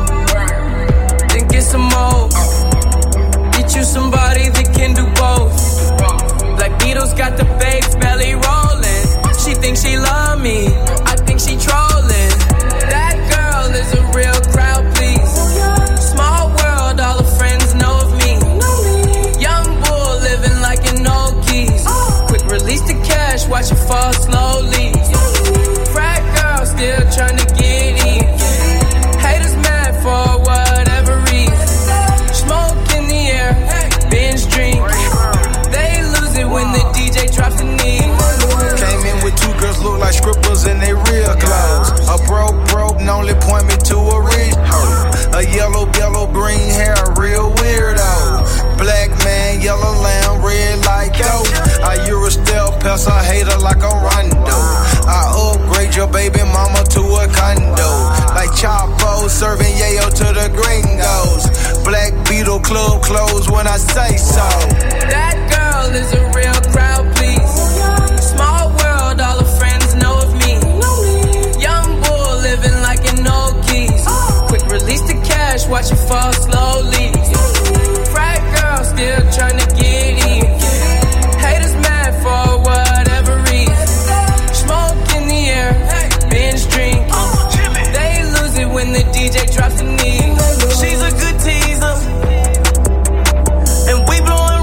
all, then get some more. Get you somebody that can do both. Black Beatles got the babes belly rolling. She thinks she love me, I think she trolling. That girl is a real crowd, please. Small world, all her friends know of me. Young bull living like an old keys. Quick release the cash, watch it fall slowly. Frat girl still trying to get in. Haters mad for whatever reason. Smoke in the air, binge drink. They lose it when the D J drops the knee. Came in with two girls look like scribbles in they real clothes. A broke broke and only point me to a rich hoe. A yellow yellow green hair, real weirdo. Black man, yellow lamb, red like dope. I Eurostel pest, I hate her like a rondo. I upgrade your baby mama to a condo. Like Chapo serving yayo to the gringos. Black Beetle club closed when I say so. That girl is a real crowd, please. Small world, all her friends know of me. Young bull living like an old keys. Quick release the cash, watch it fall slowly. Frat girl still trying to get in. Haters mad for whatever reason. Smoke in the air, binge drink. They lose it when the D J drops the knee. She's a good teaser, and we blowing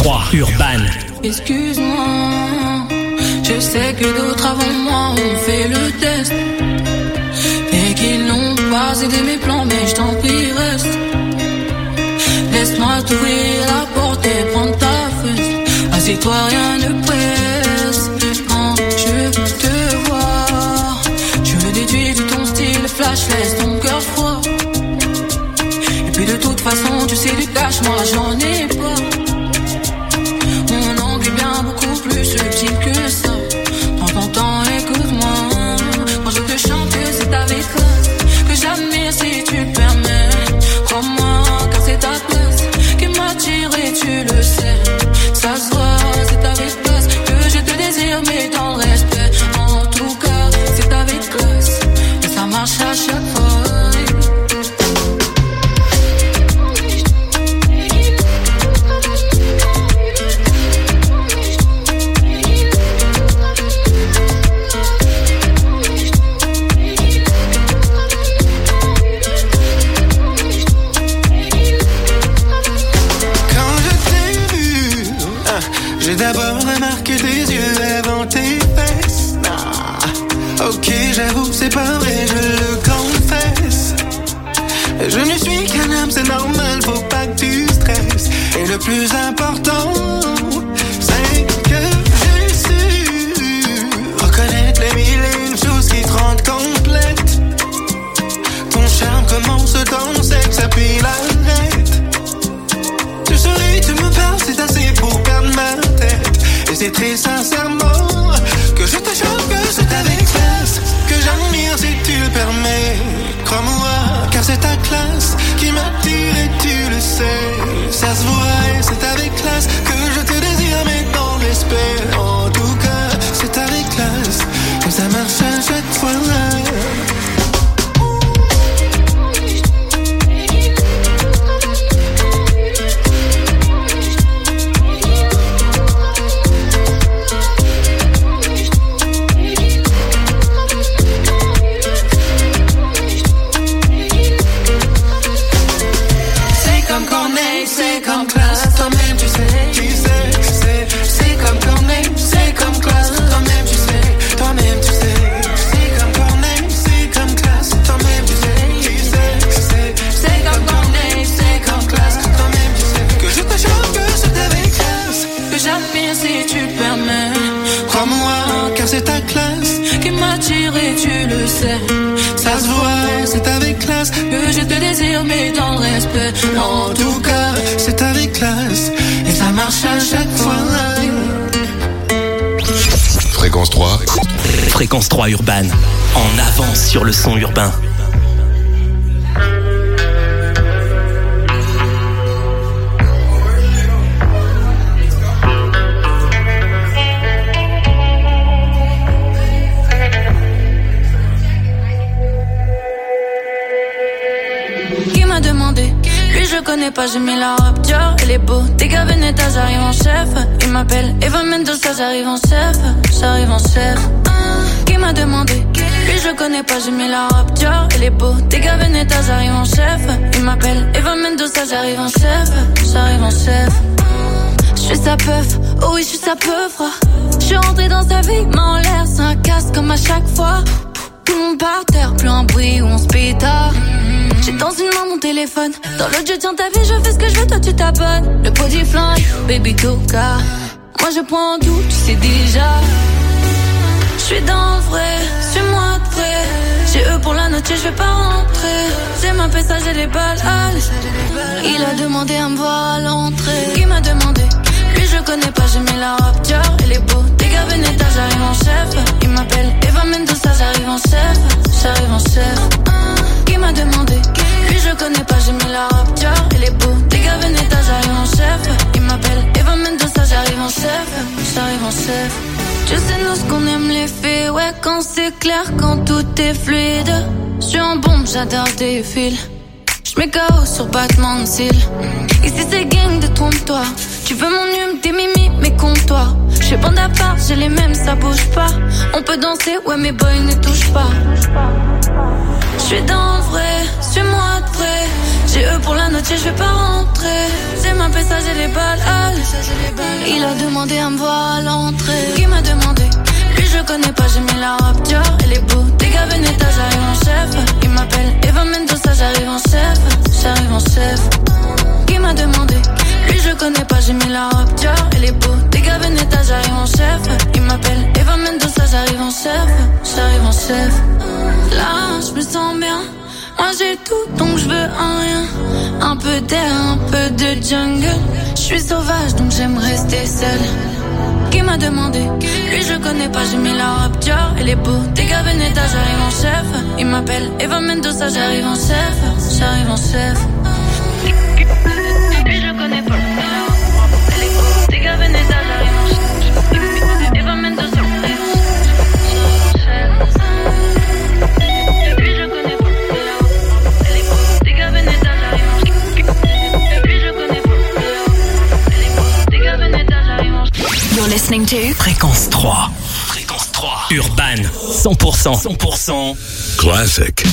trois Urban. Excuse-moi, je sais que d'autres avant moi ont fait le test et qu'ils n'ont pas aidé mes plans, mais je t'en prie reste. Laisse-moi t'ouvrir la porte et prendre ta fesse. Assieds-toi, rien ne presse. Quand je te vois, je le déduis de ton style flash, laisse ton cœur froid. Et puis de toute façon, tu sais du cash, moi j'en ai pas. Mon angle est bien beaucoup plus subtil que ça. Prends ton temps, écoute-moi. Quand je te chante, c'est avec classe que j'admire si tu le permets. Crois-moi, car c'est ta place qui m'attire et tu le sais. Ça se voit, c'est avec classe que je te désire, mais dans le respect. En tout cas, c'est avec classe et ça marche à chaque fois. J'ai d'abord remarqué tes yeux avant tes fesses. Ah, ok, j'avoue, c'est pas vrai, je le confesse. Je ne suis qu'un homme, c'est normal, faut pas que tu stresses. Et le plus important, c'est que j'ai su reconnaître les mille et une choses qui te rendent complète. Ton charme commence dans le sexe, puis l'arrête. Tu souris, tu me parles, c'est assez pour perdre ma tête. Et c'est très sincèrement que je te chante, que c'est avec classe que j'admire si tu le permets. Crois-moi, car c'est ta classe qui m'attire et tu le sais. Ça se voit et c'est avec classe que je te désire, mais dans l'esprit. En tout cas, c'est avec classe que ça marche à chaque fois. C'est comme classe, toi-même tu sais, tu sais, tu sais. C'est comme Corneille, c'est comme classe, toi-même tu sais, toi-même tu sais. C'est comme Corneille, c'est comme classe, toi-même tu sais, tu sais, tu sais. C'est comme Corneille, c'est comme classe, toi-même tu sais. Que je te chante, que c'est avec classe que j'admire si tu le permets. Crois-moi, car c'est ta classe qui m'attire et tu le sais. Ça se voit, c'est avec classe que je te désire, mais dans le respect. En tout cas, c'est avec classe et ça marche à chaque fois. Fréquence trois. Fréquence trois Urban. En avance sur le son urbain. Je connais pas, j'ai mis la robe Dior, elle est beau. T'es gars, Veneta, j'arrive en chef. Il m'appelle Eva Mendoza, j'arrive en chef. J'arrive en chef. Qui m'a demandé? Lui, je connais pas, j'ai mis la robe Dior, elle est beau. T'es gars, Veneta, j'arrive en chef. Il m'appelle Eva Mendoza, j'arrive en chef. J'arrive en chef. J'suis sa peuf, oh oui, j'suis sa peuf. J'suis rentré dans sa vie, main en l'air, c'est un casse comme à chaque fois. Tout le monde par terre, plus un bruit où on se pétard. J'ai dans une main mon téléphone, dans l'autre je tiens ta vie, je fais ce que je veux, toi tu t'abonnes. Le body flingue, baby coca. Moi je prends tout, tu sais déjà. J'suis dans le vrai, suis-moi de près. J'ai eux pour la note, je vais pas rentrer. J'ai ma pesa, j'ai les balles, allez. Il a demandé à me voir à l'entrée. Qui m'a demandé? Lui je connais pas, j'ai mis la robe Dior, elle est beau. Des gars Veneta, j'arrive en chef. Il m'appelle Eva Mendoza, j'arrive en chef. J'arrive en chef. Qui m'a demandé? Lui je connais pas, j'ai mis la robe Dior, elle est beau. Des gars Veneta, j'arrive en chef. Il m'appelle Eva Mendoza, j'arrive en chef. J'arrive en chef. Je sais nous ce qu'on aime les faits, ouais quand c'est clair, quand tout est fluide. J'suis en bombe, j'adore tes fils. J'mets K O sur battement de cils. Ici c'est gang, détrompe-toi. Tu veux mon hume, tes mimi, mais comptoirs. J'fais bande à part, j'ai les mêmes, ça bouge pas. On peut danser, ouais mes boys ne touchent pas. J'suis dans le vrai, suis-moi de près. J'ai eux pour la note, je vais pas rentrer. C'est ma message et les balles. Il a demandé à me voir à l'entrée. Qui m'a demandé? Lui je connais pas, j'ai mis la robe Dior. Elle est beau, dégâts Veneta, j'arrive en chef. Il m'appelle Eva Mendoza, j'arrive en chef. J'arrive en chef. Qui m'a demandé? Lui je connais pas, j'ai mis la robe Dior. Elle est beau, dégâts Veneta, j'arrive en chef. Il m'appelle Eva Mendoza, j'arrive en chef. J'arrive en chef. Là je me sens bien. Moi j'ai tout donc je veux un rien. Un peu d'air, un peu de jungle. Je suis sauvage donc j'aime rester seule. Qui m'a demandé? Lui je connais pas, j'ai mis la robe Dior. Elle est beau, dégâts Veneta, j'arrive en chef. Il m'appelle Eva Mendoza, j'arrive en chef. J'arrive en chef. Lui je connais pas, elle est beau, dégâts Veneta, j'arrive en chef. Eva Mendoza, j'arrive en chef. Lui je connais pas, elle est beau, dégâts Veneta, j'arrive en chef. Lui je connais pas, elle est beau, dégâts Veneta, j'arrive en chef. You're listening to Fréquence trois. Fréquence trois. Urban. cent pour cent. cent pour cent. Classic.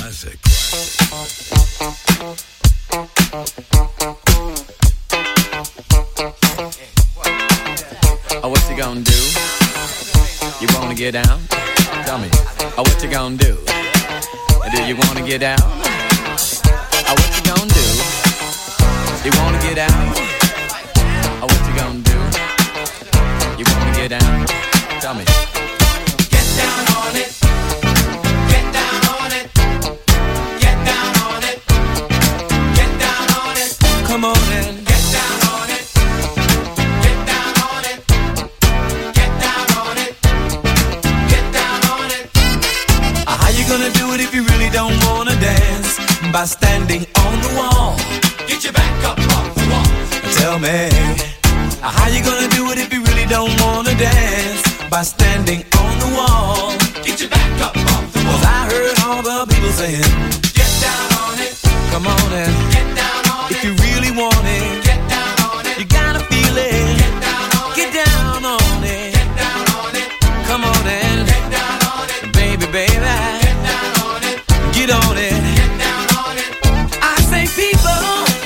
Oh, what you gonna do? You wanna get down? Tell me. Oh, what you gonna do? Do you wanna get down? Oh, what you gonna do? You wanna get down? Oh, what you gonna do? You wanna get down? Tell me. Get down on it. Get down on it. Get down on it. Get down on it. Come on in. Get down on it. Get down on it. Get down on it. Get down on it. Uh, how you gonna do it if you really don't wanna dance? By standing on the wall. Get your back up off the wall. Tell me. How you gonna do it if you really don't wanna dance? By standing on the wall. Get your back up off the wall. 'Cause I heard all the people saying, get down on it. Come on in. Get down on it. If you really want it. Get down on it. You gotta feel it. Get down on it. Get down on it. Get down on it. Come on in. Get down on it. Baby, baby. Get down on it. Get on it. Get down on it. I say people.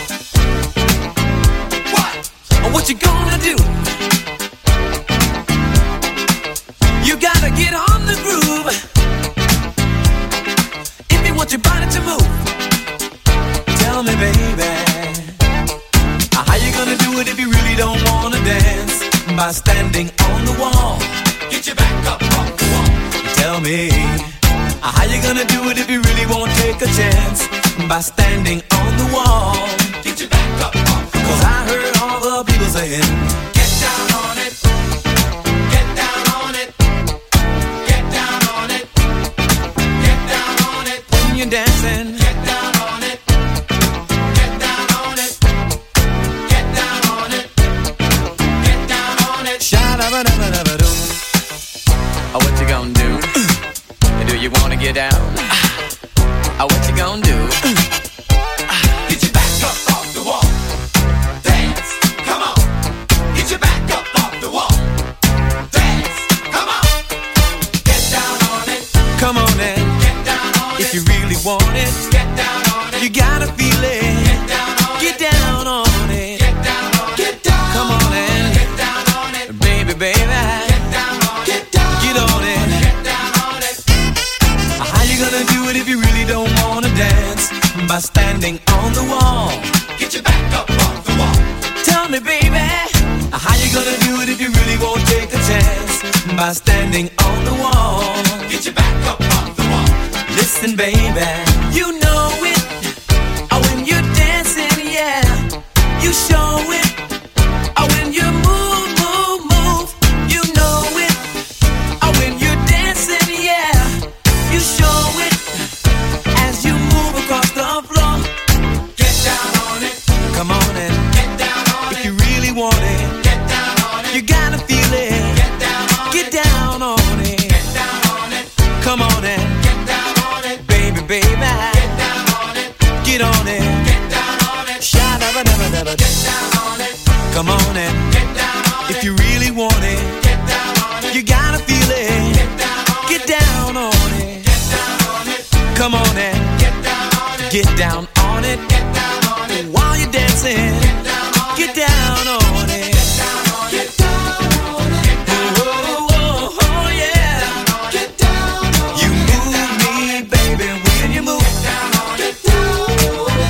What you gonna do? You gotta get on the groove if you want your body to move. Tell me, baby, how you gonna do it if you really don't wanna dance? By standing on the wall. Get your back up off the wall. Tell me, how you gonna do it if you really won't take a chance? By standing on the wall. Get your back up off the wall. 'Cause I heard all the people saying, get down on it. Get down on it. Get down on it. Get down on it. When you're dancing, get down on it. Get down on it. Get down on it. Get down on it. Sha-da-ba-da-ba-da-ba-doo. Oh, what you gonna do? Do you wanna get down? Oh, what you gonna do? Get your back up off the wall. Dance, come on. Get your back up off the wall. Dance, come on. Get down on it. Come on in. Get down on it. If you really want it. Get down on it. You gotta feel it. Get down on it. Get down on it. Get down on it. Get down. Come on in. Get down on it. Baby, baby. Get down on it. Get down. Get on it. Get down on it. How you gonna do it if you really don't wanna dance? By standing on the wall. Get your back up off the wall. Tell me, baby, how you gonna do it if you really won't take a chance? By standing on the wall. Get your back up off the wall. Listen, baby, you know it. Oh, when you're dancing, yeah, you show it. Oh, when you move, move, move, you know it. Oh, when you're dancing, yeah, you show it. As you move across the floor. Get down on it. Come on in. Get down on it. If you really want it. Get down on it. You gotta feel it. Get down on it. Get down on it. Get down on it. Come on in. Get down on it. Baby, baby. Get down on it. Get on it. Get down on it. Sha-da-ba-da-ba-da-ba. Get down on it. Come on in. Get down on it. If you really want it. Get down on it. You gotta feel it. Get down on it. Get down on it. Get down on it. Come on in. Get down on it. Get down on it. Get down on it. dancing. Get down on it. Get down on it. Oh, oh, oh, yeah. Get down on it. You move me, baby, when you move. Get down on it.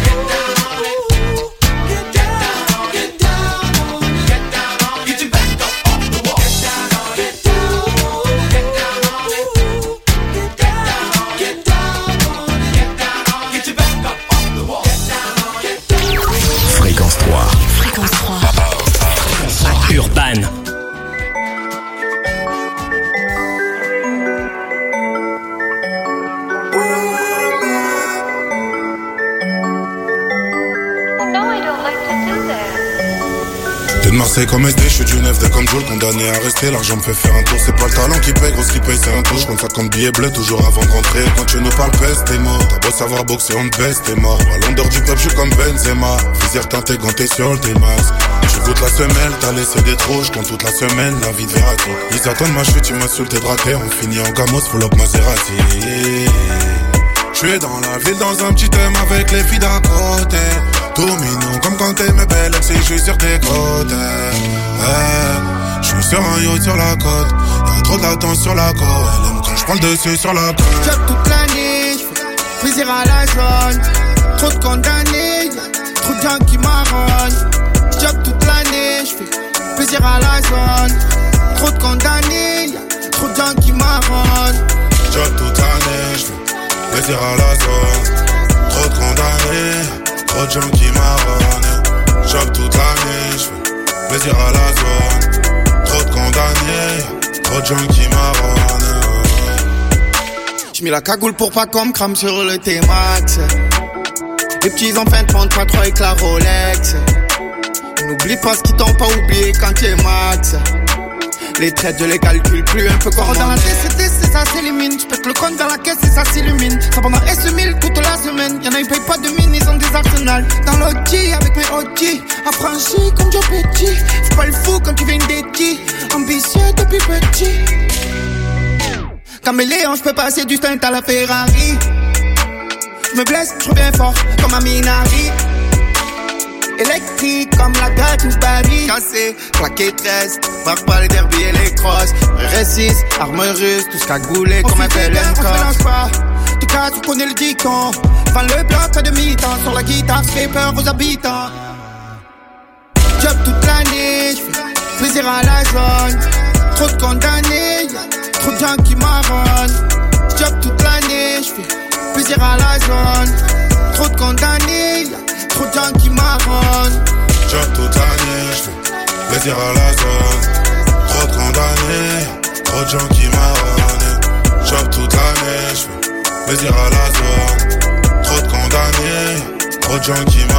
Get down on it. Get down on it. Get down on it. Get your back up off the wall. Get down on it. Get down on it. Get down on it. Get down on it. Get down on it. Get down on it. Get your back up off the wall. Get down on it. Get down on it. Fréquence trois. Fréquence trois. Urban. T'es de Marseille comme S D, je suis du neuf, comme Joule, condamné à rester. L'argent me fait faire un tour, c'est pas le talent qui paye, gros ce qui paye c'est un tour. Je compte cinquante billets bleus toujours avant de rentrer. Quand tu nous parles peste, t'es mort. T'as beau savoir boxer, on te baisse, t'es mort. Ballon d'or du peuple, je suis comme Benzema. Visière teintée, ganté sur le T-Max. Je goûte la semelle, t'as laissé des trous. Je compte toute la semaine, la vie de Verratti. Ils attendent ma chute, tu m'insultes et braqué. On finit en gamos, full up Maserati. Je suis dans la ville, dans un petit thème avec les filles d'à côté. Tout mignon comme quand t'es mes belles ex et je suis sur tes côtes. Eh, je suis sur un yacht sur la côte. Y'a trop de latence sur la côte. Elle aime quand je prends le dessus sur la côte. Job toute l'année, j'fais plaisir à la zone. Trop de condamnés, y'a trop de gens qui marronnent. Job toute l'année, j'fais plaisir à la zone. Trop de condamnés, y'a trop de gens qui marronnent. Job toute l'année, j'fais plaisir à la zone. Trop de condamnés. Trop de gens qui marronnent. Job toute l'année, j'fais plaisir à la zone. Trop de condamnés, trop de gens qui marronnent. J'mets la cagoule pour pas qu'on me crame sur le T-Max. Les petits enfants te montrent pas trop avec la Rolex. N'oublie pas ce qu'ils t'ont pas oublié quand t'es max. Les traites je les calcule plus un peu comme dans la T C T C ça s'élimine. J'pète le compte dans la caisse et ça s'illumine. Ça pendant S mille toute la semaine. Y'en a ils payent pas de mine, ils ont des arsenals. Dans l'O G avec mes O G. Affranchi comme Joe Petit. Fais pas le fou quand tu viens d'Eti. Ambitieux depuis petit. Caméléon j'peux passer du stunt à la Ferrari. J'me blesse, j'reviens fort comme un Minari. Électrique comme la gâte ou Paris. Cassé, plaqué treize. Marque pas les derbies et les crosses. R six, arme russe, tout ce cagoulé comme un tel encore. En tout cas, tu connais le dicton. Vends le bloc à demi-temps. Sur la guitare, j'fais peur aux habitants. Job toute l'année, j'fais plaisir à la zone. Trop de condamnés, y'a trop de gens qui marronnent. Job toute l'année, j'fais plaisir à la zone. Trop de condamnés, y'a trop de gens qui marronnent. Job toute l'année, j'fais plaisir à la zone. Trop de condamnés, trop de gens qui marronnent. Job toute l'année, j'fais plaisir à la zone. Trop de condamnés, trop de gens qui marronnent.